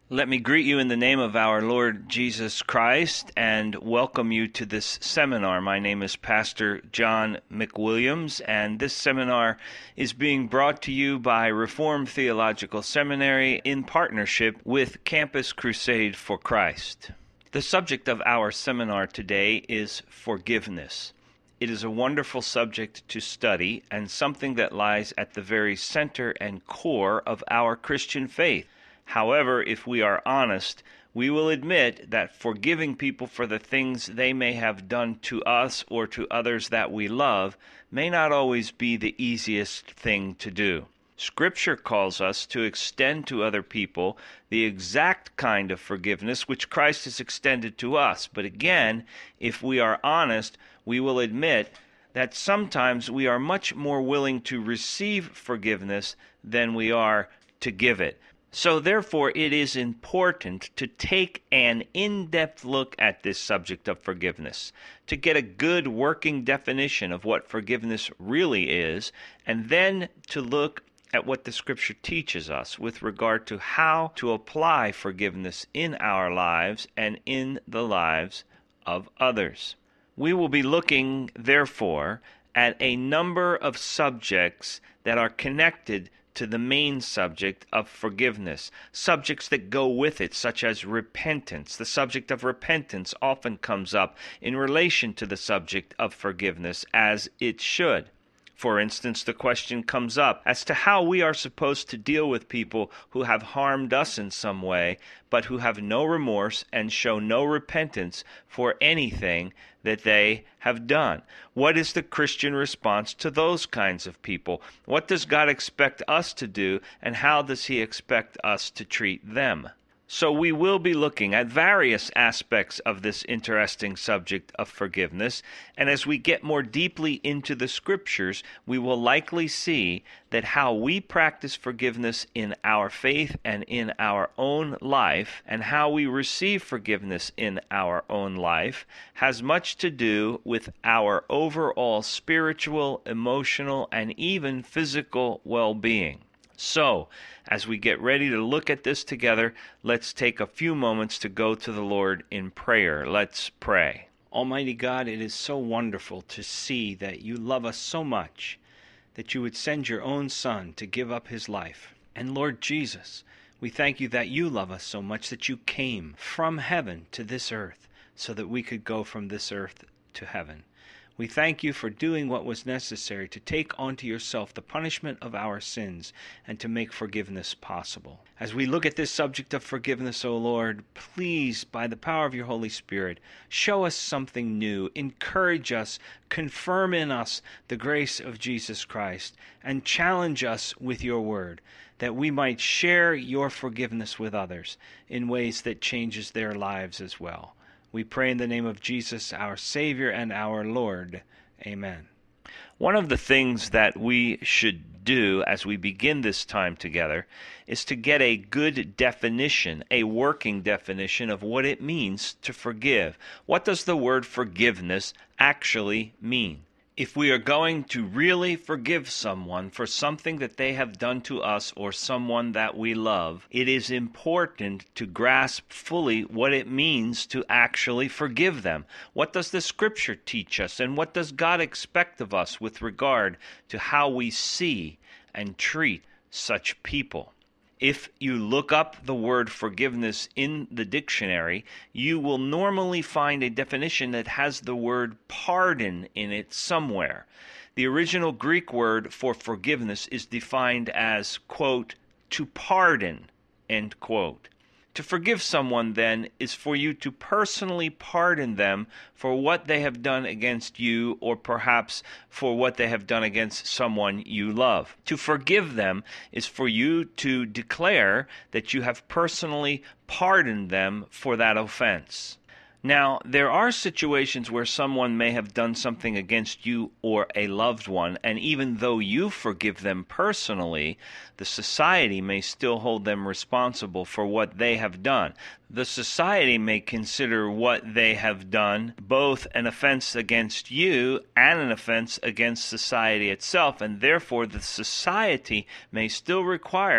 Let me greet you in the name of our Lord Jesus Christ and welcome you to this seminar. My name is Pastor John McWilliams, and this seminar is being brought to you by Reformed Theological Seminary in partnership with Campus Crusade for Christ. The subject of our seminar today is forgiveness. It is a wonderful subject to study and something that lies at the very center and core of our Christian faith. However, if we are honest, we will admit that forgiving people for the things they may have done to us or to others that we love may not always be the easiest thing to do. Scripture calls us to extend to other people the exact kind of forgiveness which Christ has extended to us. But again, if we are honest, we will admit that sometimes we are much more willing to receive forgiveness than we are to give it. So therefore, it is important to take an in-depth look at this subject of forgiveness, to get a good working definition of what forgiveness really is, and then to look at what the Scripture teaches us with regard to how to apply forgiveness in our lives and in the lives of others. We will be looking, therefore, at a number of subjects that are connected to the main subject of forgiveness, subjects that go with it, such as repentance. The subject of repentance often comes up in relation to the subject of forgiveness, as it should. For instance, the question comes up as to how we are supposed to deal with people who have harmed us in some way, but who have no remorse and show no repentance for anything that they have done. What is the Christian response to those kinds of people? What does God expect us to do, and how does He expect us to treat them? So we will be looking at various aspects of this interesting subject of forgiveness, and as we get more deeply into the Scriptures, we will likely see that how we practice forgiveness in our faith and in our own life, and how we receive forgiveness in our own life, has much to do with our overall spiritual, emotional, and even physical well-being. So, as we get ready to look at this together, let's take a few moments to go to the Lord in prayer. Let's pray. Almighty God, it is so wonderful to see that you love us so much that you would send your own Son to give up his life. And Lord Jesus, we thank you that you love us so much that you came from heaven to this earth so that we could go from this earth to heaven. We thank you for doing what was necessary to take onto yourself the punishment of our sins and to make forgiveness possible. As we look at this subject of forgiveness, O Lord, please, by the power of your Holy Spirit, show us something new, encourage us, confirm in us the grace of Jesus Christ, and challenge us with your word, that we might share your forgiveness with others in ways that changes their lives as well. We pray in the name of Jesus, our Savior and our Lord. Amen. One of the things that we should do as we begin this time together is to get a good definition, a working definition of what it means to forgive. What does the word forgiveness actually mean? If we are going to really forgive someone for something that they have done to us or someone that we love, it is important to grasp fully what it means to actually forgive them. What does the Scripture teach us, and what does God expect of us with regard to how we see and treat such people? If you look up the word forgiveness in the dictionary, you will normally find a definition that has the word pardon in it somewhere. The original Greek word for forgiveness is defined as, quote, to pardon, end quote. To forgive someone, then, is for you to personally pardon them for what they have done against you, or perhaps for what they have done against someone you love. To forgive them is for you to declare that you have personally pardoned them for that offense. Now, there are situations where someone may have done something against you or a loved one, and even though you forgive them personally, the society may still hold them responsible for what they have done. The society may consider what they have done both an offense against you and an offense against society itself, and therefore the society may still require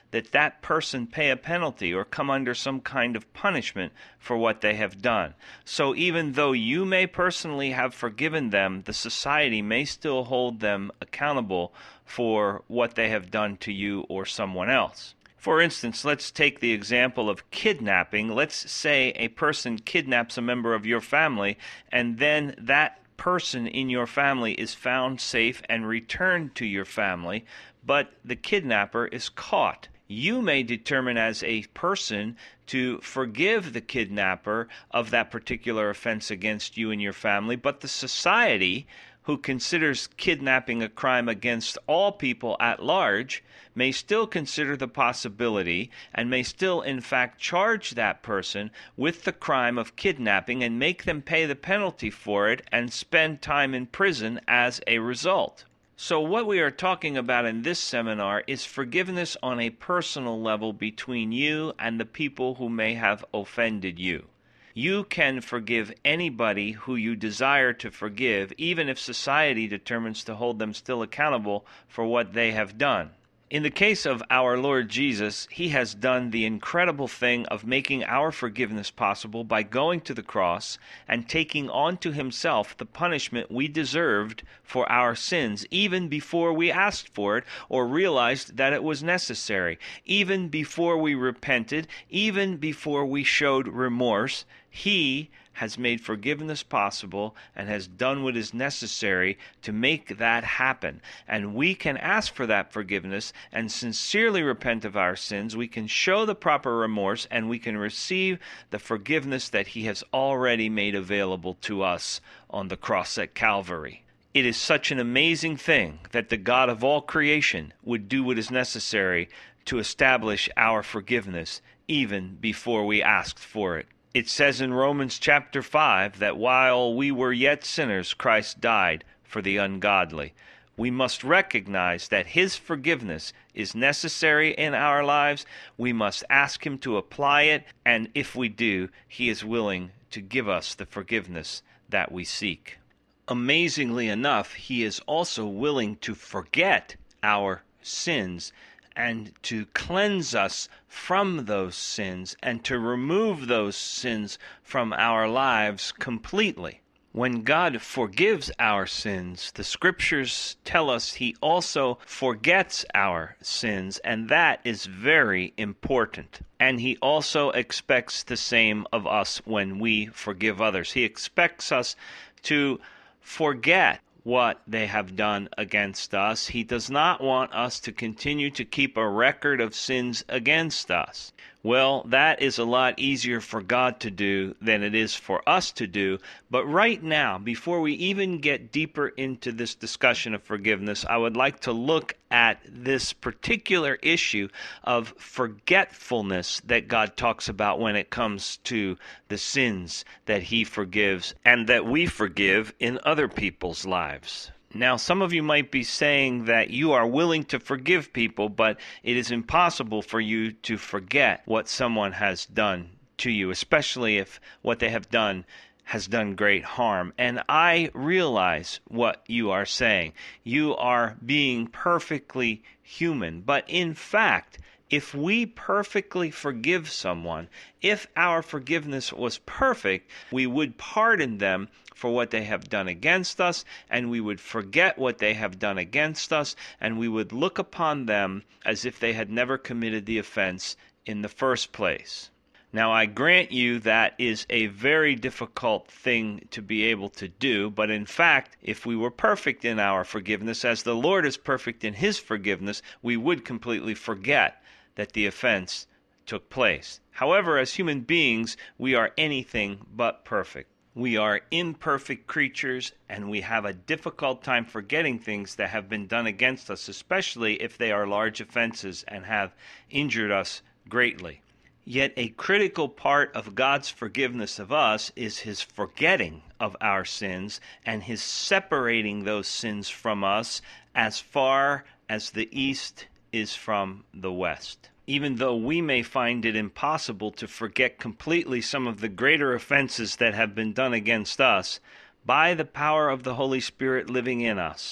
that that person pay a penalty or come under some kind of punishment for what they have done. So even though you may personally have forgiven them, the society may still hold them accountable for what they have done to you or someone else. For instance, let's take the example of kidnapping. Let's say a person kidnaps a member of your family, and then that person in your family is found safe and returned to your family, but the kidnapper is caught. You may determine as a person to forgive the kidnapper of that particular offense against you and your family, but the society, who considers kidnapping a crime against all people at large, may still consider the possibility and may still in fact charge that person with the crime of kidnapping and make them pay the penalty for it and spend time in prison as a result. So what we are talking about in this seminar is forgiveness on a personal level between you and the people who may have offended you. You can forgive anybody who you desire to forgive, even if society determines to hold them still accountable for what they have done. In the case of our Lord Jesus, he has done the incredible thing of making our forgiveness possible by going to the cross and taking onto himself the punishment we deserved for our sins, even before we asked for it or realized that it was necessary, even before we repented, even before we showed remorse. He has made forgiveness possible and has done what is necessary to make that happen. And we can ask for that forgiveness and sincerely repent of our sins. We can show the proper remorse, and we can receive the forgiveness that he has already made available to us on the cross at Calvary. It is such an amazing thing that the God of all creation would do what is necessary to establish our forgiveness even before we asked for it. It says in Romans chapter 5 that while we were yet sinners, Christ died for the ungodly. We must recognize that his forgiveness is necessary in our lives. We must ask him to apply it, and if we do, he is willing to give us the forgiveness that we seek. Amazingly enough, he is also willing to forget our sins and to cleanse us from those sins and to remove those sins from our lives completely. When God forgives our sins, the scriptures tell us he also forgets our sins, and that is very important. And he also expects the same of us when we forgive others. He expects us to forget what they have done against us. He does not want us to continue to keep a record of sins against us. Well, that is a lot easier for God to do than it is for us to do. But right now, before we even get deeper into this discussion of forgiveness, I would like to look at this particular issue of forgetfulness that God talks about when it comes to the sins that he forgives and that we forgive in other people's lives. Now, some of you might be saying that you are willing to forgive people, but it is impossible for you to forget what someone has done to you, especially if what they have done has done great harm. And I realize what you are saying. You are being perfectly human. But in fact, if we perfectly forgive someone, if our forgiveness was perfect, we would pardon them for what they have done against us, and we would forget what they have done against us, and we would look upon them as if they had never committed the offense in the first place. Now, I grant you that is a very difficult thing to be able to do, but in fact, if we were perfect in our forgiveness, as the Lord is perfect in his forgiveness, we would completely forget that the offense took place. However, as human beings, we are anything but perfect. We are imperfect creatures, and we have a difficult time forgetting things that have been done against us, especially if they are large offenses and have injured us greatly. Yet a critical part of God's forgiveness of us is his forgetting of our sins and his separating those sins from us as far as the east is from the west. Even though we may find it impossible to forget completely some of the greater offenses that have been done against us, by the power of the Holy Spirit living in us,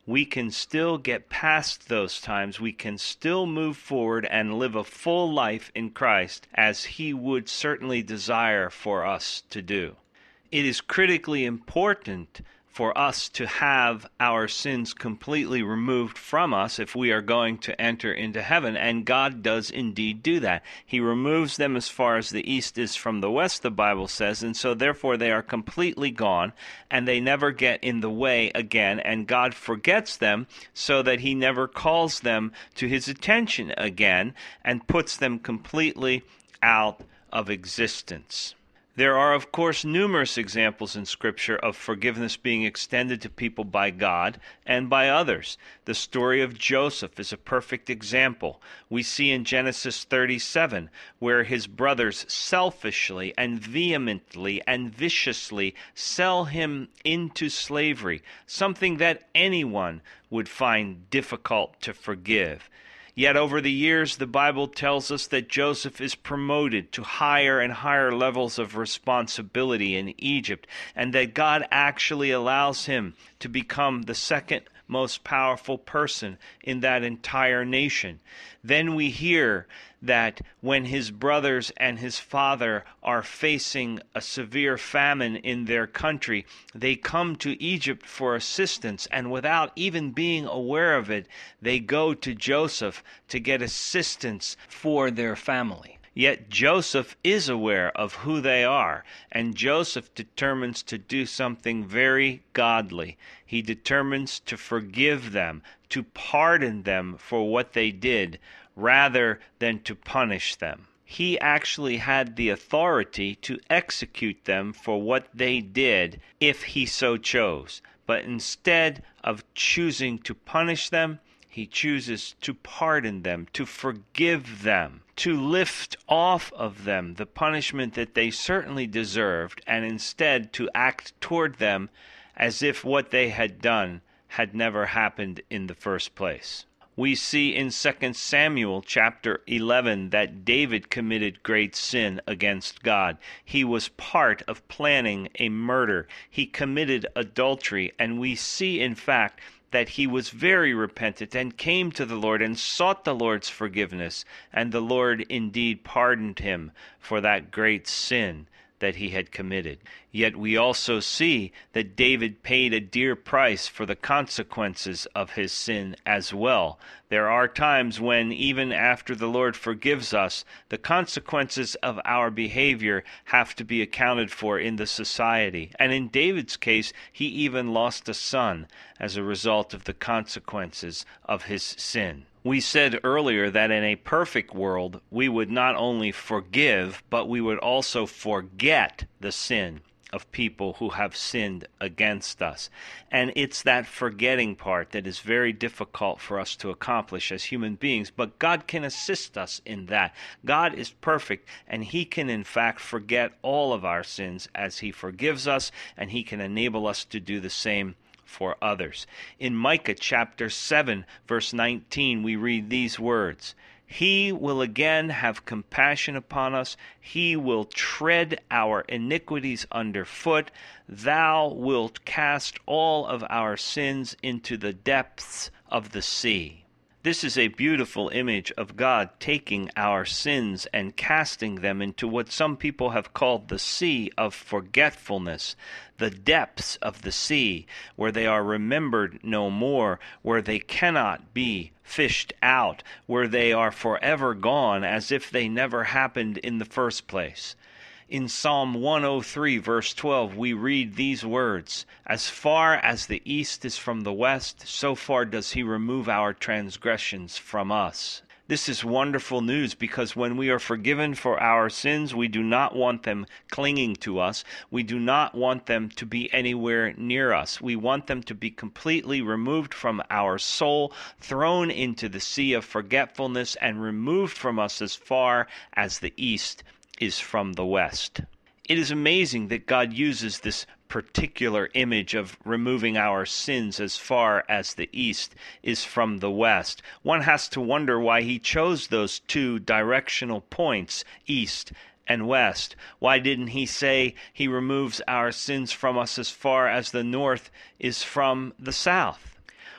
we can still get past those times. We can still move forward and live a full life in Christ as He would certainly desire for us to do. It is critically important for us to have our sins completely removed from us if we are going to enter into heaven, and God does indeed do that. He removes them as far as the east is from the west, the Bible says, and so therefore they are completely gone, and they never get in the way again, and God forgets them so that He never calls them to His attention again and puts them completely out of existence. There are, of course, numerous examples in Scripture of forgiveness being extended to people by God and by others. The story of Joseph is a perfect example. We see in Genesis 37 where his brothers selfishly and vehemently and viciously sell him into slavery, something that anyone would find difficult to forgive. Yet over the years, the Bible tells us that Joseph is promoted to higher and higher levels of responsibility in Egypt, and that God actually allows him to become the second most powerful person in that entire nation. Then we hear that when his brothers and his father are facing a severe famine in their country, they come to Egypt for assistance, and without even being aware of it, they go to Joseph to get assistance for their family. Yet Joseph is aware of who they are, and Joseph determines to do something very godly. He determines to forgive them, to pardon them for what they did, rather than to punish them. He actually had the authority to execute them for what they did if he so chose. But instead of choosing to punish them, he chooses to pardon them, to forgive them, to lift off of them the punishment that they certainly deserved, and instead to act toward them as if what they had done had never happened in the first place. We see in 2 Samuel chapter 11 that David committed great sin against God. He was part of planning a murder. He committed adultery, and we see, in fact, that he was very repentant and came to the Lord and sought the Lord's forgiveness, and the Lord indeed pardoned him for that great sin that he had committed. Yet we also see that David paid a dear price for the consequences of his sin as well. There are times when, even after the Lord forgives us, the consequences of our behavior have to be accounted for in the society. And in David's case, he even lost a son as a result of the consequences of his sin. We said earlier that in a perfect world, we would not only forgive, but we would also forget the sin of people who have sinned against us. And it's that forgetting part that is very difficult for us to accomplish as human beings, but God can assist us in that. God is perfect, and He can in fact forget all of our sins as He forgives us, and He can enable us to do the same for others. In Micah chapter 7, verse 19, we read these words, "He will again have compassion upon us. He will tread our iniquities underfoot. Thou wilt cast all of our sins into the depths of the sea." This is a beautiful image of God taking our sins and casting them into what some people have called the sea of forgetfulness, the depths of the sea, where they are remembered no more, where they cannot be fished out, where they are forever gone as if they never happened in the first place. In Psalm 103, verse 12, we read these words, "As far as the east is from the west, so far does He remove our transgressions from us." This is wonderful news, because when we are forgiven for our sins, we do not want them clinging to us. We do not want them to be anywhere near us. We want them to be completely removed from our soul, thrown into the sea of forgetfulness, and removed from us as far as the east is from the west. It is amazing that God uses this particular image of removing our sins as far as the east is from the west. One has to wonder why He chose those two directional points, east and west. Why didn't He say He removes our sins from us as far as the north is from the south?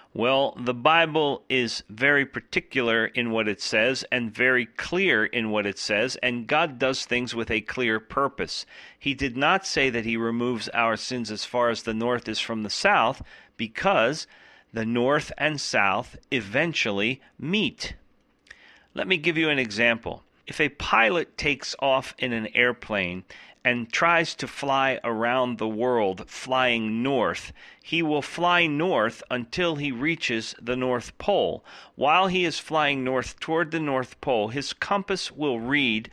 Well, the Bible is very particular in what it says and very clear in what it says, and God does things with a clear purpose. He did not say that He removes our sins as far as the north is from the south, because the north and south eventually meet. Let me give you an example. If a pilot takes off in an airplane and tries to fly around the world flying north, he will fly north until he reaches the North Pole. While he is flying north toward the North Pole, his compass will read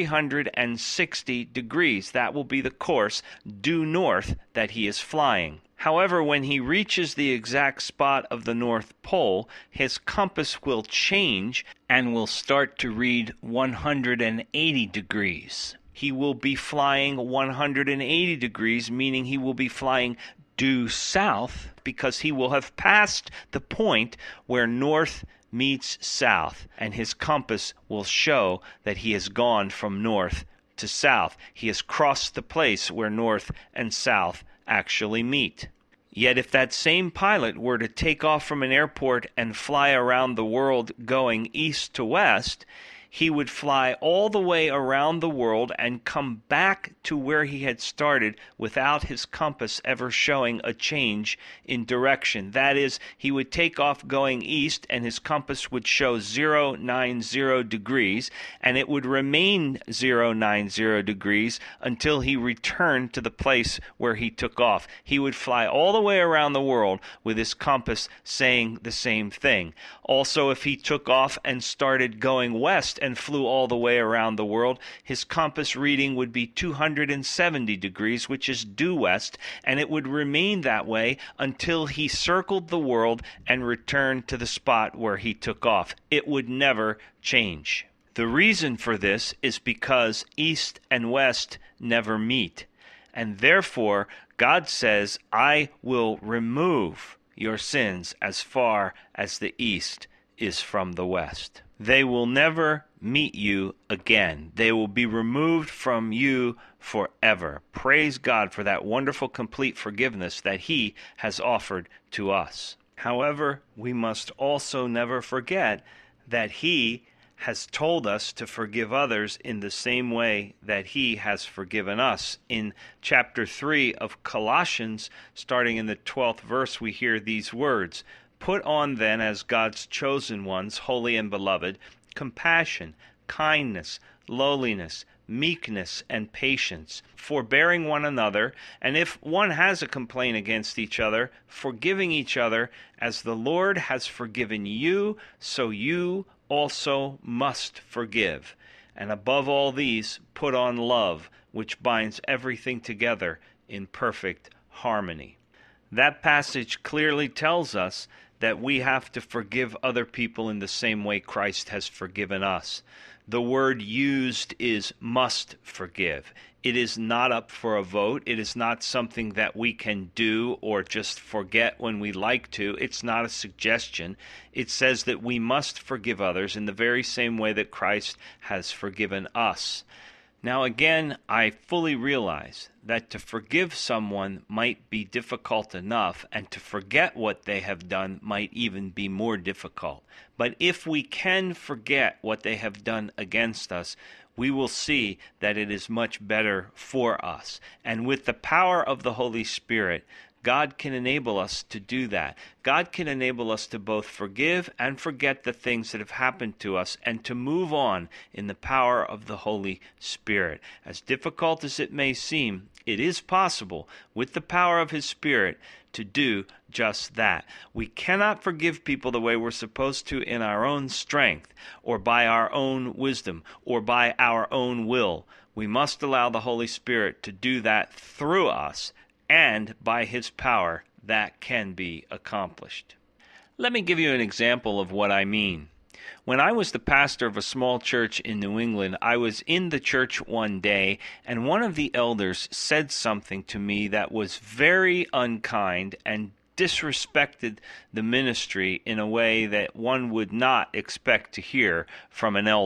360 degrees. That will be the course due north that he is flying. However, when he reaches the exact spot of the North Pole, his compass will change and will start to read 180 degrees. He will be flying 180 degrees, meaning he will be flying due south, because he will have passed the point where north meets south, and his compass will show that he has gone from north to south. He has crossed the place where north and south actually meet. Yet if that same pilot were to take off from an airport and fly around the world going east to west, he would fly all the way around the world and come back to where he had started without his compass ever showing a change in direction. That is, he would take off going east and his compass would show 090 degrees, and it would remain 090 degrees until he returned to the place where he took off. He would fly all the way around the world with his compass saying the same thing. Also, if he took off and started going west and flew all the way around the world, his compass reading would be 270 degrees, which is due west, and it would remain that way until he circled the world and returned to the spot where he took off. It would never change. The reason for this is because east and west never meet, and therefore God says, I will remove your sins as far as the east is from the west. They will never meet you again. They will be removed from you forever. Praise God for that wonderful complete forgiveness that He has offered to us. However, we must also never forget that He has told us to forgive others in the same way that He has forgiven us. In chapter 3 of Colossians, starting in the 12th verse, we hear these words, Put on then, as God's chosen ones, holy and beloved, compassion, kindness, lowliness, meekness, and patience, forbearing one another, and if one has a complaint against each other, forgiving each other, as the Lord has forgiven you, so you also must forgive. And above all these, put on love, which binds everything together in perfect harmony. That passage clearly tells us that we have to forgive other people in the same way Christ has forgiven us. The word used is must forgive. It is not up for a vote. It is not something that we can do or just forget when we like to. It's not a suggestion. It says that we must forgive others in the very same way that Christ has forgiven us. Now again, I fully realize that to forgive someone might be difficult enough, and to forget what they have done might even be more difficult. But if we can forget what they have done against us, we will see that it is much better for us. And with the power of the Holy Spirit, God can enable us to do that. God can enable us to both forgive and forget the things that have happened to us and to move on in the power of the Holy Spirit. As difficult as it may seem, it is possible with the power of His Spirit to do just that. We cannot forgive people the way we're supposed to in our own strength or by our own wisdom or by our own will. We must allow the Holy Spirit to do that through us, and by His power that can be accomplished. Let me give you an example of what I mean. When I was the pastor of a small church in New England, I was in the church one day, and one of the elders said something to me that was very unkind and disrespected the ministry in a way that one would not expect to hear from an elder.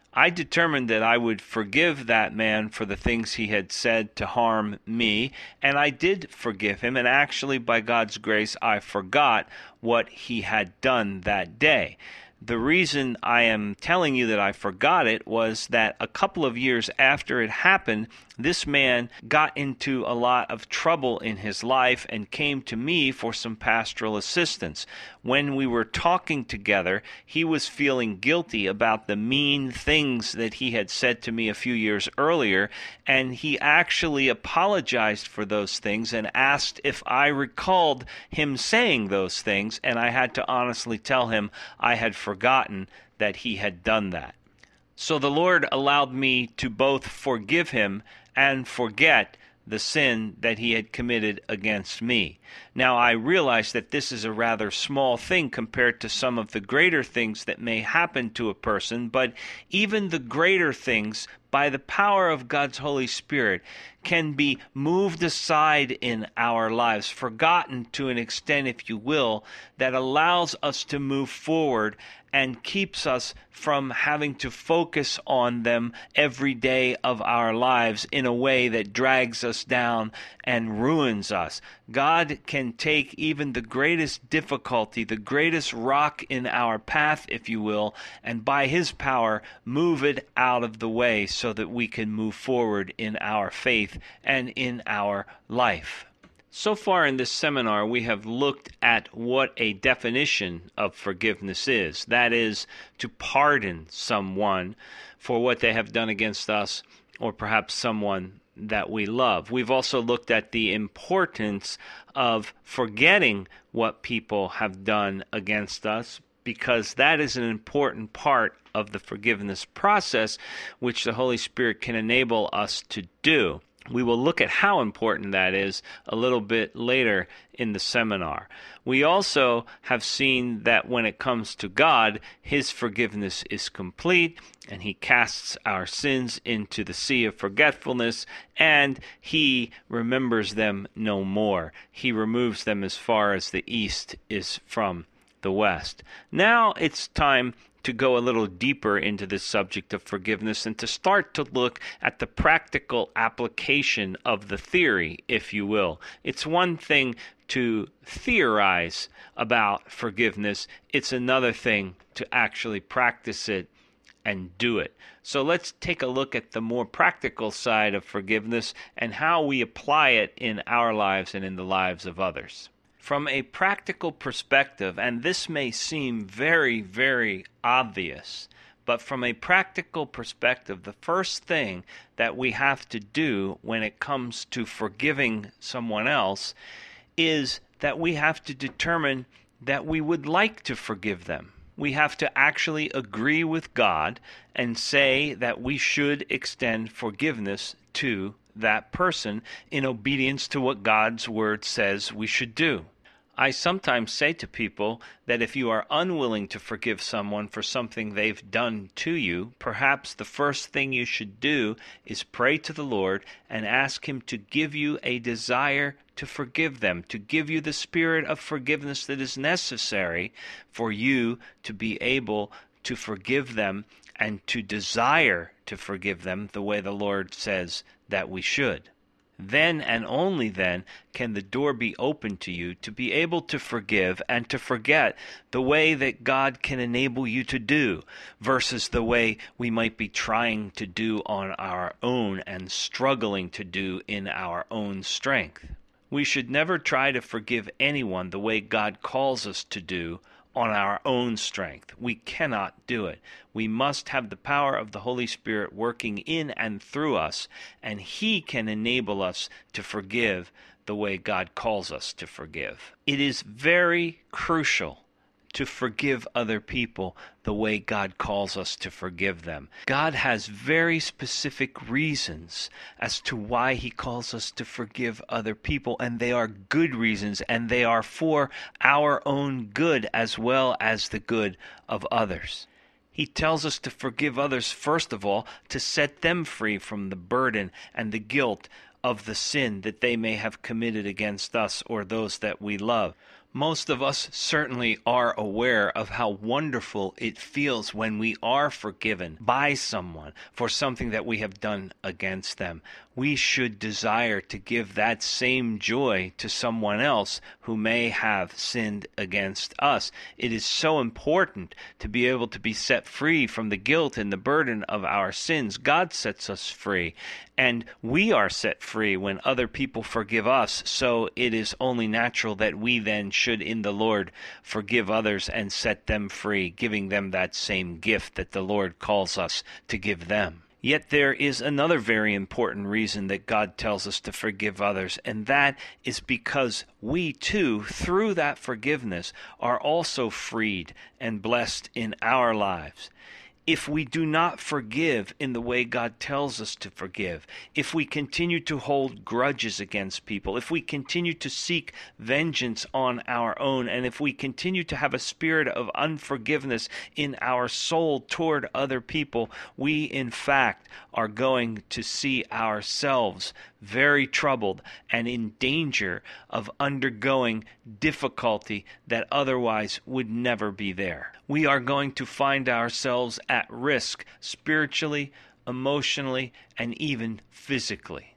I determined that I would forgive that man for the things he had said to harm me, and I did forgive him, and actually, by God's grace, I forgot what he had done that day. The reason I am telling you that I forgot it was that a couple of years after it happened, this man got into a lot of trouble in his life and came to me for some pastoral assistance. When we were talking together, he was feeling guilty about the mean things that he had said to me a few years earlier, and he actually apologized for those things and asked if I recalled him saying those things, and I had to honestly tell him I had forgotten that he had done that. So the Lord allowed me to both forgive him and forget the sin that he had committed against me. Now, I realize that this is a rather small thing compared to some of the greater things that may happen to a person, but even the greater things, by the power of God's Holy Spirit, can be moved aside in our lives, forgotten to an extent, if you will, that allows us to move forward and keeps us from having to focus on them every day of our lives in a way that drags us down and ruins us. God can take even the greatest difficulty, the greatest rock in our path, if you will, and by His power move it out of the way so that we can move forward in our faith and in our life. So far in this seminar, we have looked at what a definition of forgiveness is. That is, to pardon someone for what they have done against us, or perhaps someone that we love. We've also looked at the importance of forgetting what people have done against us, because that is an important part of the forgiveness process, which the Holy Spirit can enable us to do. We will look at how important that is a little bit later in the seminar. We also have seen that when it comes to God, His forgiveness is complete, and He casts our sins into the sea of forgetfulness, and He remembers them no more. He removes them as far as the east is from the west. Now it's time to go a little deeper into this subject of forgiveness and to start to look at the practical application of the theory, if you will. It's one thing to theorize about forgiveness. It's another thing to actually practice it and do it. So let's take a look at the more practical side of forgiveness and how we apply it in our lives and in the lives of others. From a practical perspective, and this may seem very, very obvious, but from a practical perspective, the first thing that we have to do when it comes to forgiving someone else is that we have to determine that we would like to forgive them. We have to actually agree with God and say that we should extend forgiveness to that person in obedience to what God's Word says we should do. I sometimes say to people that if you are unwilling to forgive someone for something they've done to you, perhaps the first thing you should do is pray to the Lord and ask Him to give you a desire to forgive them, to give you the spirit of forgiveness that is necessary for you to be able to forgive them and to desire to forgive them the way the Lord says that we should. Then and only then can the door be open to you to be able to forgive and to forget the way that God can enable you to do versus the way we might be trying to do on our own and struggling to do in our own strength. We should never try to forgive anyone the way God calls us to do on our own strength. We cannot do it. We must have the power of the Holy Spirit working in and through us, and He can enable us to forgive the way God calls us to forgive. It is very crucial to forgive other people the way God calls us to forgive them. God has very specific reasons as to why He calls us to forgive other people, and they are good reasons, and they are for our own good as well as the good of others. He tells us to forgive others, first of all, to set them free from the burden and the guilt of the sin that they may have committed against us or those that we love. Most of us certainly are aware of how wonderful it feels when we are forgiven by someone for something that we have done against them. We should desire to give that same joy to someone else who may have sinned against us. It is so important to be able to be set free from the guilt and the burden of our sins. God sets us free, and we are set free when other people forgive us. So it is only natural that we then should in the Lord forgive others and set them free, giving them that same gift that the Lord calls us to give them. Yet there is another very important reason that God tells us to forgive others, and that is because we too, through that forgiveness, are also freed and blessed in our lives. If we do not forgive in the way God tells us to forgive, if we continue to hold grudges against people, if we continue to seek vengeance on our own, and if we continue to have a spirit of unforgiveness in our soul toward other people, we in fact are going to see ourselves very troubled and in danger of undergoing difficulty that otherwise would never be there. We are going to find ourselves at risk spiritually, emotionally, and even physically.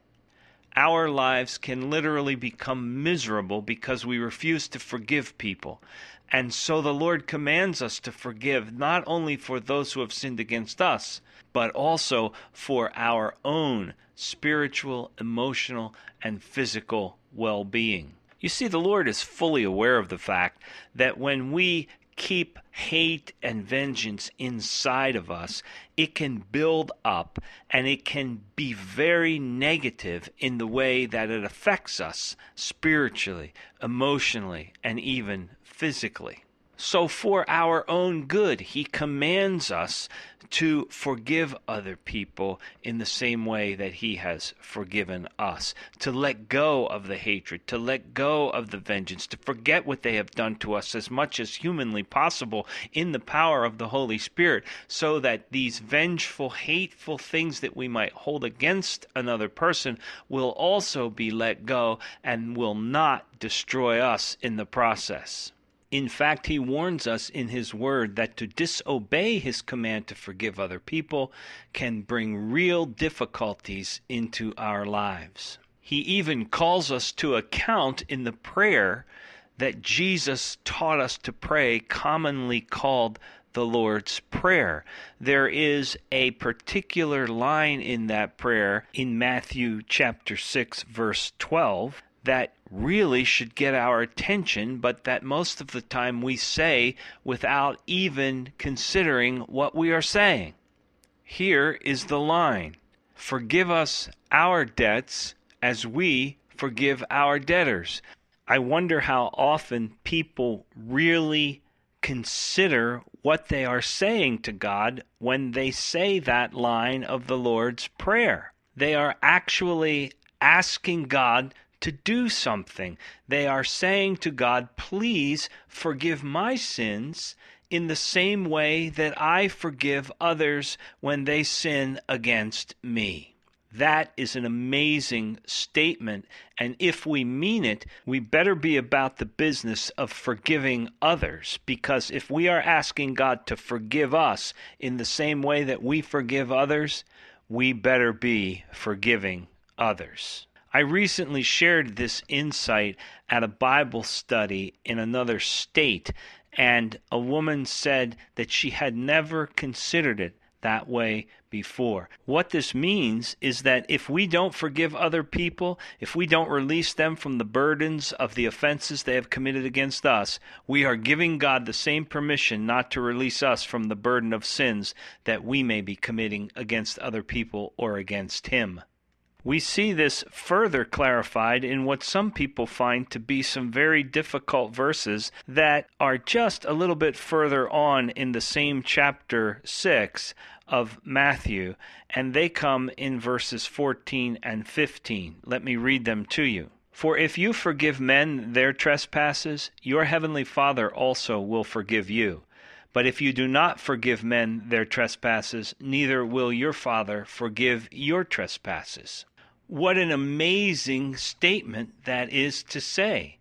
Our lives can literally become miserable because we refuse to forgive people. And so the Lord commands us to forgive not only for those who have sinned against us, but also for our own spiritual, emotional, and physical well-being. You see, the Lord is fully aware of the fact that when we keep hate and vengeance inside of us, it can build up and it can be very negative in the way that it affects us spiritually, emotionally, and even physically. So for our own good, He commands us to forgive other people in the same way that He has forgiven us, to let go of the hatred, to let go of the vengeance, to forget what they have done to us as much as humanly possible in the power of the Holy Spirit, so that these vengeful, hateful things that we might hold against another person will also be let go and will not destroy us in the process. In fact, He warns us in His Word that to disobey His command to forgive other people can bring real difficulties into our lives. He even calls us to account in the prayer that Jesus taught us to pray, commonly called the Lord's Prayer. There is a particular line in that prayer in Matthew chapter 6, verse 12, that really should get our attention, but that most of the time we say without even considering what we are saying. Here is the line: "Forgive us our debts as we forgive our debtors." I wonder how often people really consider what they are saying to God when they say that line of the Lord's Prayer. They are actually asking God to do something. They are saying to God, please forgive my sins in the same way that I forgive others when they sin against me. That is an amazing statement, and if we mean it, we better be about the business of forgiving others, because if we are asking God to forgive us in the same way that we forgive others, we better be forgiving others. I recently shared this insight at a Bible study in another state, and a woman said that she had never considered it that way before. What this means is that if we don't forgive other people, if we don't release them from the burdens of the offenses they have committed against us, we are giving God the same permission not to release us from the burden of sins that we may be committing against other people or against Him. We see this further clarified in what some people find to be some very difficult verses that are just a little bit further on in the same chapter 6 of Matthew, and they come in verses 14 and 15. Let me read them to you. "For if you forgive men their trespasses, your heavenly Father also will forgive you. But if you do not forgive men their trespasses, neither will your Father forgive your trespasses." What an amazing statement that is to say.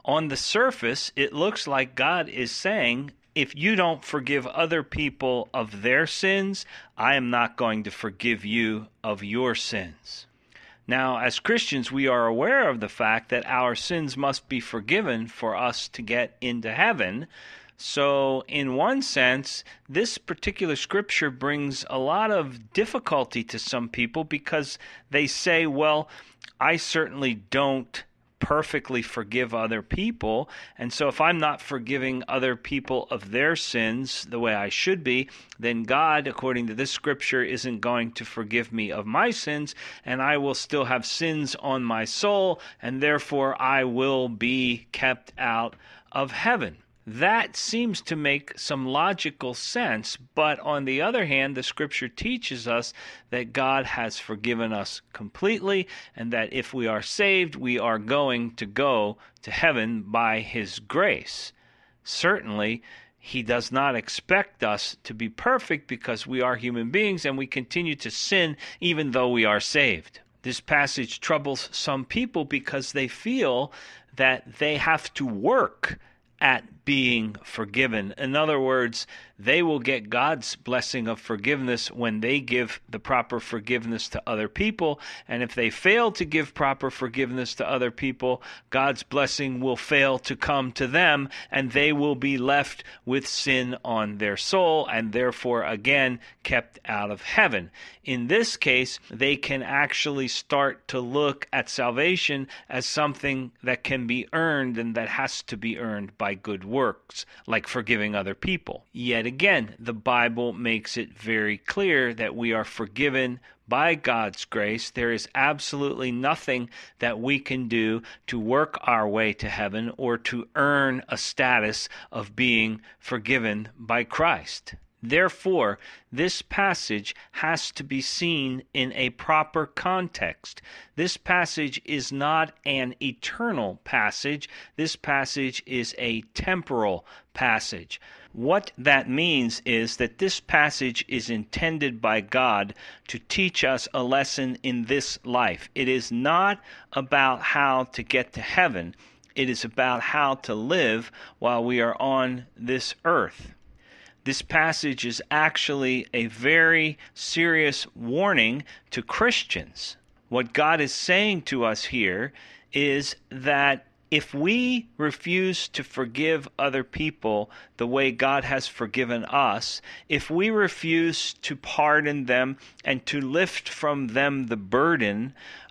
On the surface, it looks like God is saying, if you don't forgive other people of their sins, I am not going to forgive you of your sins. Now, as Christians, we are aware of the fact that our sins must be forgiven for us to get into heaven. So, in one sense, this particular scripture brings a lot of difficulty to some people because they say, well, I certainly don't perfectly forgive other people, and so if I'm not forgiving other people of their sins the way I should be, then God, according to this scripture, isn't going to forgive me of my sins, and I will still have sins on my soul, and therefore I will be kept out of heaven. That seems to make some logical sense, but on the other hand, the scripture teaches us that God has forgiven us completely, and that if we are saved, we are going to go to heaven by His grace. Certainly, He does not expect us to be perfect because we are human beings and we continue to sin even though we are saved. This passage troubles some people because they feel that they have to work at being forgiven. In other words, they will get God's blessing of forgiveness when they give the proper forgiveness to other people, and if they fail to give proper forgiveness to other people, God's blessing will fail to come to them, and they will be left with sin on their soul, and therefore again kept out of heaven. In this case, they can actually start to look at salvation as something that can be earned and that has to be earned by good works, like forgiving other people. Yet again, the Bible makes it very clear that we are forgiven by God's grace. There is absolutely nothing that we can do to work our way to heaven or to earn a status of being forgiven by Christ. Therefore, this passage has to be seen in a proper context. This passage is not an eternal passage. This passage is a temporal passage. What that means is that this passage is intended by God to teach us a lesson in this life. It is not about how to get to heaven. It is about how to live while we are on this earth. This passage is actually a very serious warning to Christians. What God is saying to us here is that if we refuse to forgive other people the way God has forgiven us, if we refuse to pardon them and to lift from them the burden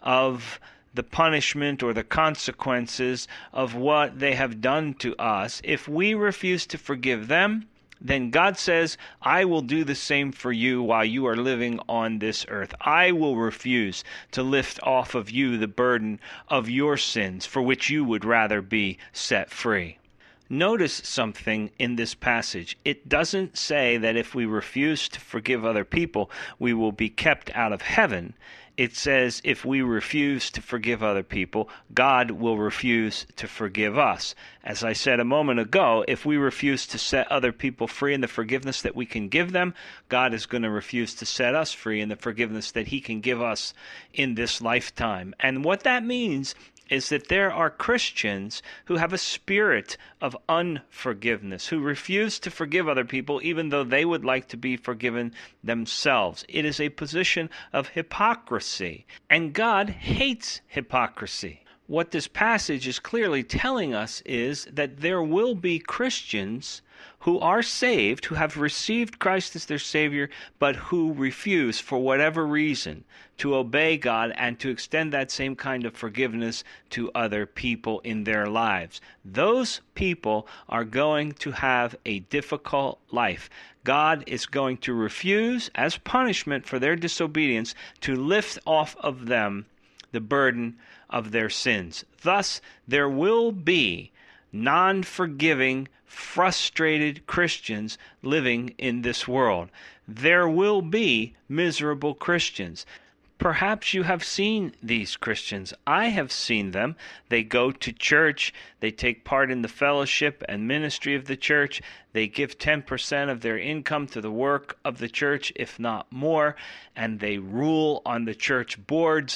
of the punishment or the consequences of what they have done to us, if we refuse to forgive them, then God says, I will do the same for you while you are living on this earth. I will refuse to lift off of you the burden of your sins for which you would rather be set free. Notice something in this passage. It doesn't say that if we refuse to forgive other people, we will be kept out of heaven. It says if we refuse to forgive other people, God will refuse to forgive us. As I said a moment ago, if we refuse to set other people free in the forgiveness that we can give them, God is going to refuse to set us free in the forgiveness that He can give us in this lifetime. And what that means is that there are Christians who have a spirit of unforgiveness, who refuse to forgive other people even though they would like to be forgiven themselves. It is a position of hypocrisy, and God hates hypocrisy. What this passage is clearly telling us is that there will be Christians who are saved, who have received Christ as their Savior, but who refuse, for whatever reason, to obey God and to extend that same kind of forgiveness to other people in their lives. Those people are going to have a difficult life. God is going to refuse, as punishment for their disobedience, to lift off of them the burden of their sins. Thus, there will be non-forgiving, frustrated Christians living in this world. There will be miserable Christians. Perhaps you have seen these Christians. I have seen them. They go to church. They take part in the fellowship and ministry of the church. They give 10% of their income to the work of the church, if not more, and they rule on the church boards.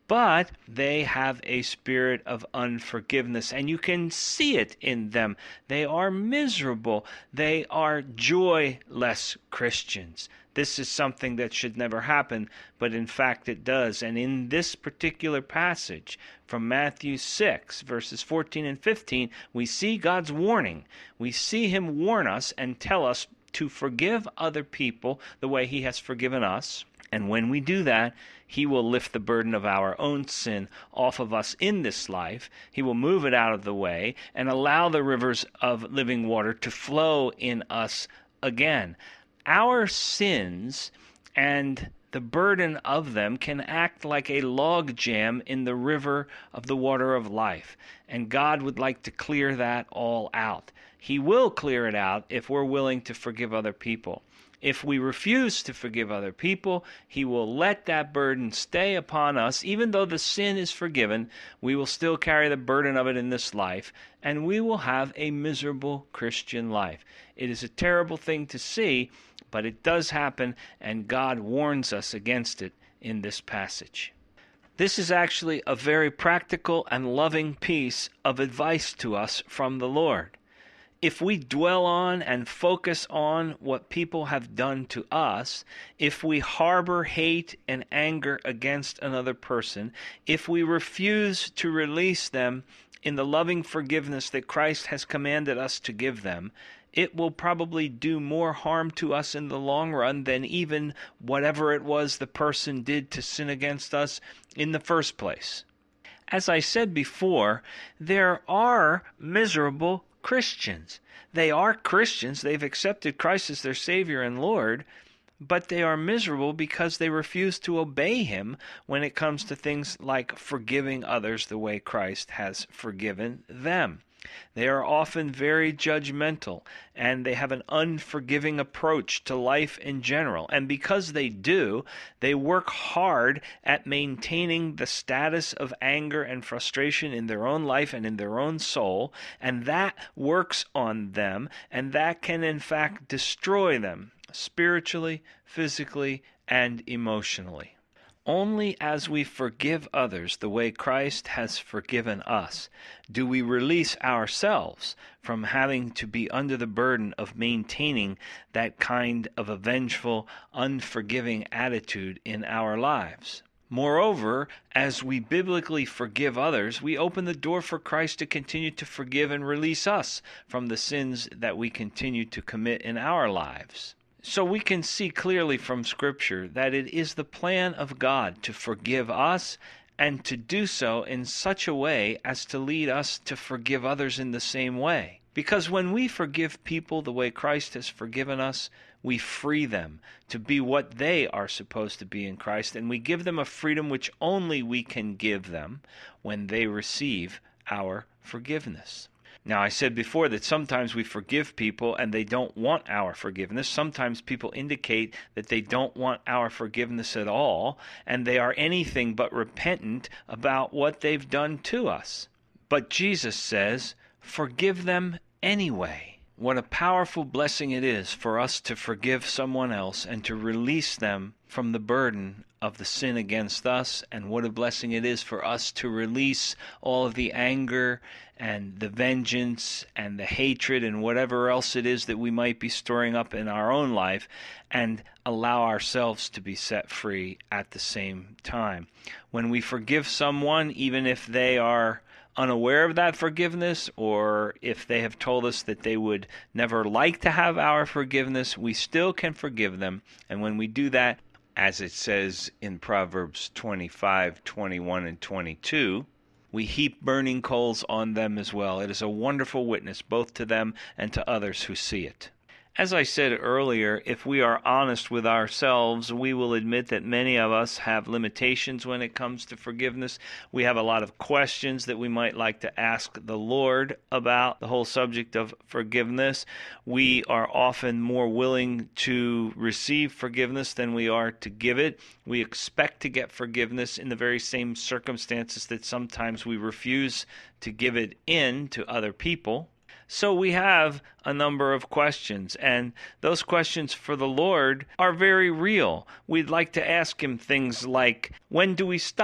but they have a spirit of unforgiveness, and you can see it in them. They are miserable. They are joyless Christians. This is something that should never happen, but in fact it does. And in this particular passage from Matthew 6, verses 14 and 15, we see God's warning. We see him warn us and tell us to forgive other people the way he has forgiven us. And when we do that, he will lift the burden of our own sin off of us in this life. He will move it out of the way and allow the rivers of living water to flow in us again. Our sins and the burden of them can act like a log jam in the river of the water of life. And God would like to clear that all out. He will clear it out if we're willing to forgive other people. If we refuse to forgive other people, he will let that burden stay upon us. Even though the sin is forgiven, we will still carry the burden of it in this life, and we will have a miserable Christian life. It is a terrible thing to see, but it does happen, and God warns us against it in this passage. This is actually a very practical and loving piece of advice to us from the Lord. If we dwell on and focus on what people have done to us, if we harbor hate and anger against another person, if we refuse to release them in the loving forgiveness that Christ has commanded us to give them, it will probably do more harm to us in the long run than even whatever it was the person did to sin against us in the first place. As I said before, there are miserable Christians. They are Christians. They've accepted Christ as their Savior and Lord, but they are miserable because they refuse to obey him when it comes to things like forgiving others the way Christ has forgiven them. They are often very judgmental, and they have an unforgiving approach to life in general. And because they do, they work hard at maintaining the status of anger and frustration in their own life and in their own soul, and that works on them, and that can in fact destroy them spiritually, physically, and emotionally. Only as we forgive others the way Christ has forgiven us do we release ourselves from having to be under the burden of maintaining that kind of a vengeful, unforgiving attitude in our lives. Moreover, as we biblically forgive others, we open the door for Christ to continue to forgive and release us from the sins that we continue to commit in our lives. So we can see clearly from Scripture that it is the plan of God to forgive us and to do so in such a way as to lead us to forgive others in the same way. Because when we forgive people the way Christ has forgiven us, we free them to be what they are supposed to be in Christ, and we give them a freedom which only we can give them when they receive our forgiveness. Now, I said before that sometimes we forgive people and they don't want our forgiveness. Sometimes people indicate that they don't want our forgiveness at all, and they are anything but repentant about what they've done to us. But Jesus says, forgive them anyway. What a powerful blessing it is for us to forgive someone else and to release them from the burden of the sin against us, and what a blessing it is for us to release all of the anger and the vengeance and the hatred and whatever else it is that we might be storing up in our own life, and allow ourselves to be set free at the same time. When we forgive someone, even if they are unaware of that forgiveness, or if they have told us that they would never like to have our forgiveness, we still can forgive them. And when we do that, as it says in Proverbs 25, 21, and 22, we heap burning coals on them as well. It is a wonderful witness both to them and to others who see it. As I said earlier, if we are honest with ourselves, we will admit that many of us have limitations when it comes to forgiveness. We have a lot of questions that we might like to ask the Lord about the whole subject of forgiveness. We are often more willing to receive forgiveness than we are to give it. We expect to get forgiveness in the very same circumstances that sometimes we refuse to give it in to other people. So we have a number of questions, and those questions for the Lord are very real. We'd like to ask him things like, when do we stop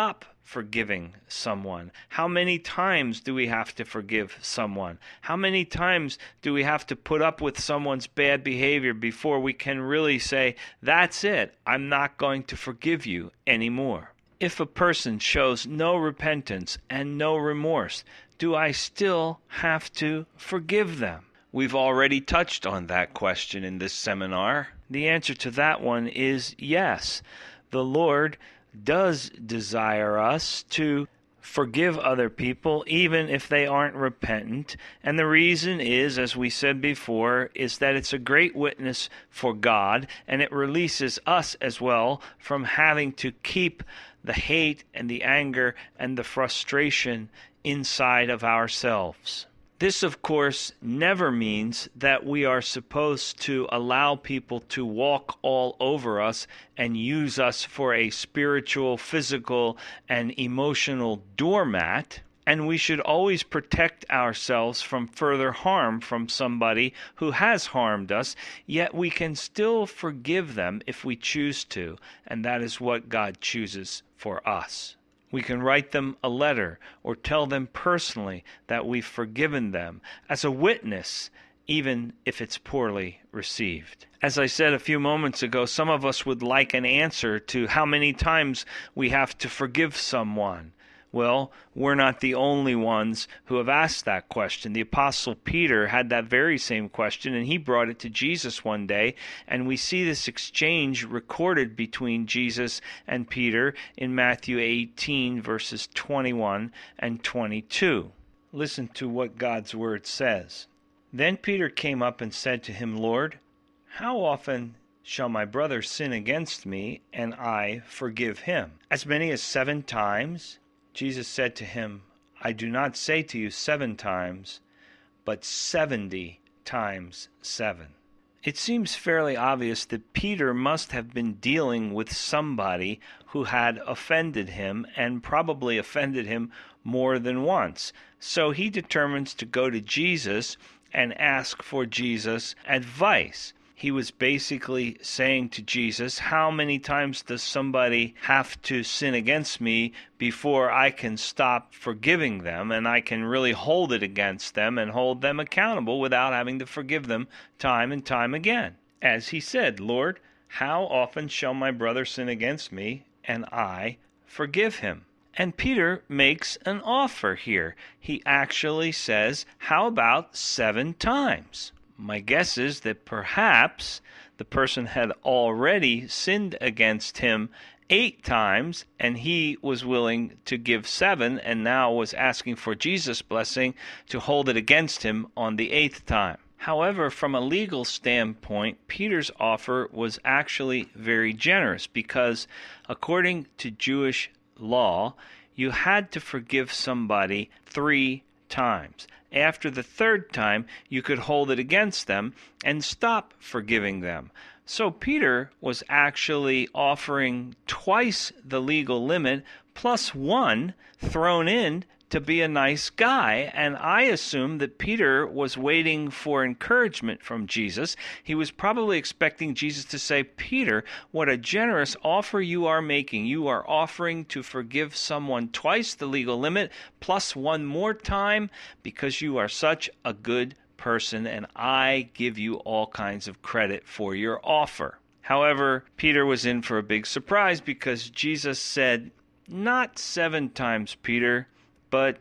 forgiving someone? How many times do we have to forgive someone? How many times do we have to put up with someone's bad behavior before we can really say, that's it, I'm not going to forgive you anymore? If a person shows no repentance and no remorse, do I still have to forgive them? We've already touched on that question in this seminar. The answer to that one is yes. The Lord does desire us to forgive other people even if they aren't repentant. And the reason is, as we said before, is that it's a great witness for God, and it releases us as well from having to keep the hate and the anger and the frustration inside of ourselves. This, of course, never means that we are supposed to allow people to walk all over us and use us for a spiritual, physical, and emotional doormat. And we should always protect ourselves from further harm from somebody who has harmed us, yet we can still forgive them if we choose to, and that is what God chooses for us. We can write them a letter or tell them personally that we've forgiven them as a witness, even if it's poorly received. As I said a few moments ago, some of us would like an answer to how many times we have to forgive someone. Well, we're not the only ones who have asked that question. The Apostle Peter had that very same question, and he brought it to Jesus one day, and we see this exchange recorded between Jesus and Peter in Matthew 18, verses 21 and 22. Listen to what God's word says. Then Peter came up and said to him, Lord, how often shall my brother sin against me, and I forgive him? As many as 7 times? Jesus said to him, I do not say to you 7 times, but 70 times 7. It seems fairly obvious that Peter must have been dealing with somebody who had offended him, and probably offended him more than once. So he determines to go to Jesus and ask for Jesus' advice. He was basically saying to Jesus, how many times does somebody have to sin against me before I can stop forgiving them and I can really hold it against them and hold them accountable without having to forgive them time and time again? As he said, Lord, how often shall my brother sin against me and I forgive him? And Peter makes an offer here. He actually says, how about 7 times? My guess is that perhaps the person had already sinned against him 8 times, and he was willing to give 7, and now was asking for Jesus' blessing to hold it against him on the 8th time. However, from a legal standpoint, Peter's offer was actually very generous because, according to Jewish law, you had to forgive somebody 3 times. After the 3rd time, you could hold it against them and stop forgiving them. So Peter was actually offering twice the legal limit plus 1 thrown in to be a nice guy. And I assume that Peter was waiting for encouragement from Jesus. He was probably expecting Jesus to say, Peter, what a generous offer you are making. You are offering to forgive someone twice the legal limit plus 1 more time because you are such a good person, and I give you all kinds of credit for your offer. However, Peter was in for a big surprise because Jesus said, not 7 times, Peter, but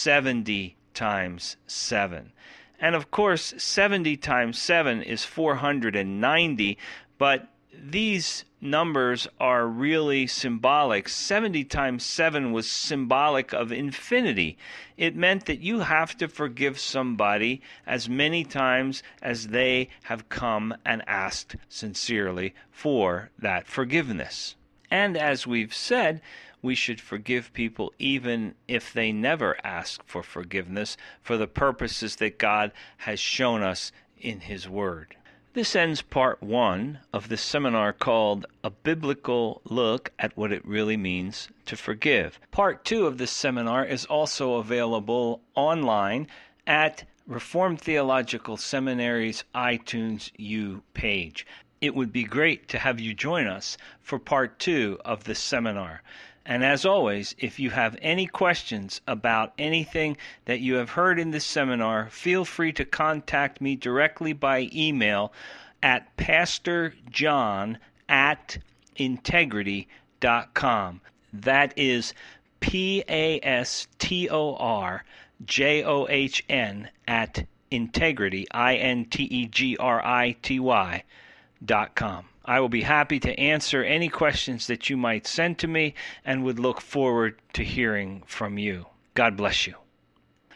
70 times 7. And of course, 70 times 7 is 490, but these numbers are really symbolic. 70 times 7 was symbolic of infinity. It meant that you have to forgive somebody as many times as they have come and asked sincerely for that forgiveness. And as we've said, we should forgive people even if they never ask for forgiveness for the purposes that God has shown us in His Word. This ends part 1 of the seminar called A Biblical Look at What It Really Means to Forgive. Part 2 of this seminar is also available online at Reformed Theological Seminary's iTunes U page. It would be great to have you join us for part 2 of this seminar. And as always, if you have any questions about anything that you have heard in this seminar, feel free to contact me directly by email at pastorjohn@integrity.com. That is PASTORJOHN at integrity, INTEGRITY.com. I will be happy to answer any questions that you might send to me and would look forward to hearing from you. God bless you.